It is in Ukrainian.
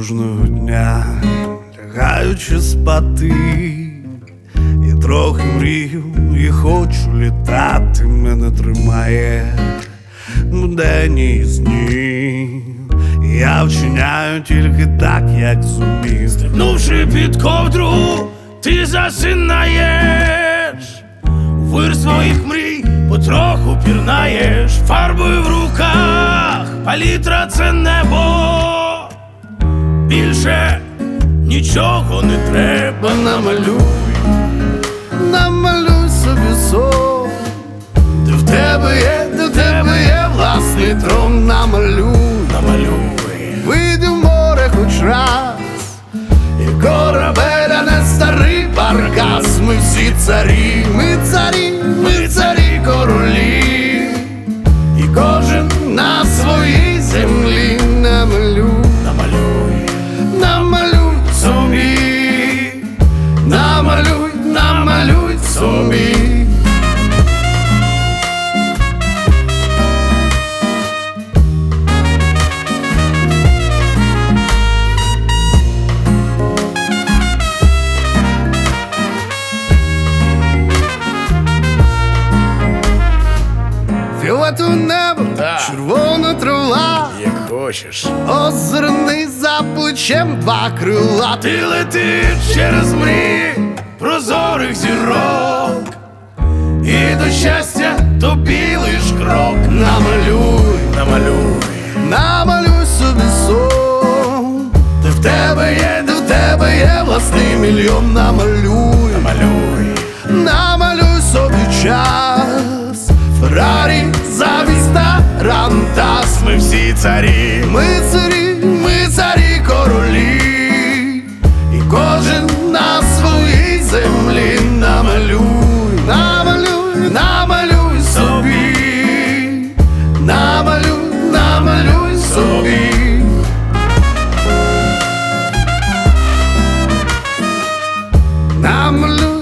кожного дня, лягаючи спати, і трохи мрію, і хочу літати. Мене тримає буденні сні. Я вчиняю тільки так, як зумів. Стрибнувши під ковдру, ти засинаєш. Вир своїх мрій потроху пірнаєш. Фарбою в руках, палітра це небо. Більше нічого не треба. Намалюй собі сон, де в тебе є власний трон. Намалюй, вийди в море хоч раз, і корабель, а не старий баркас. Ми всі царі, ми царі королі, і кожен на своїй землі. Намалюй собі, намалюй собі. Фіолетове небо, червона трава, Як хочеш. озерний за плечем два крила. Ти летиш через мрії прозорих зірок, і до щастя тобі лиш крок. Намалюй собі сон, де в тебе є власний мільйон. Намалюй собі час, Феррарі замість тарантас. Ми всі царі, ми царі королі, і кожен на своїй землі. Намалюй собі, намалюй собі. Намалюй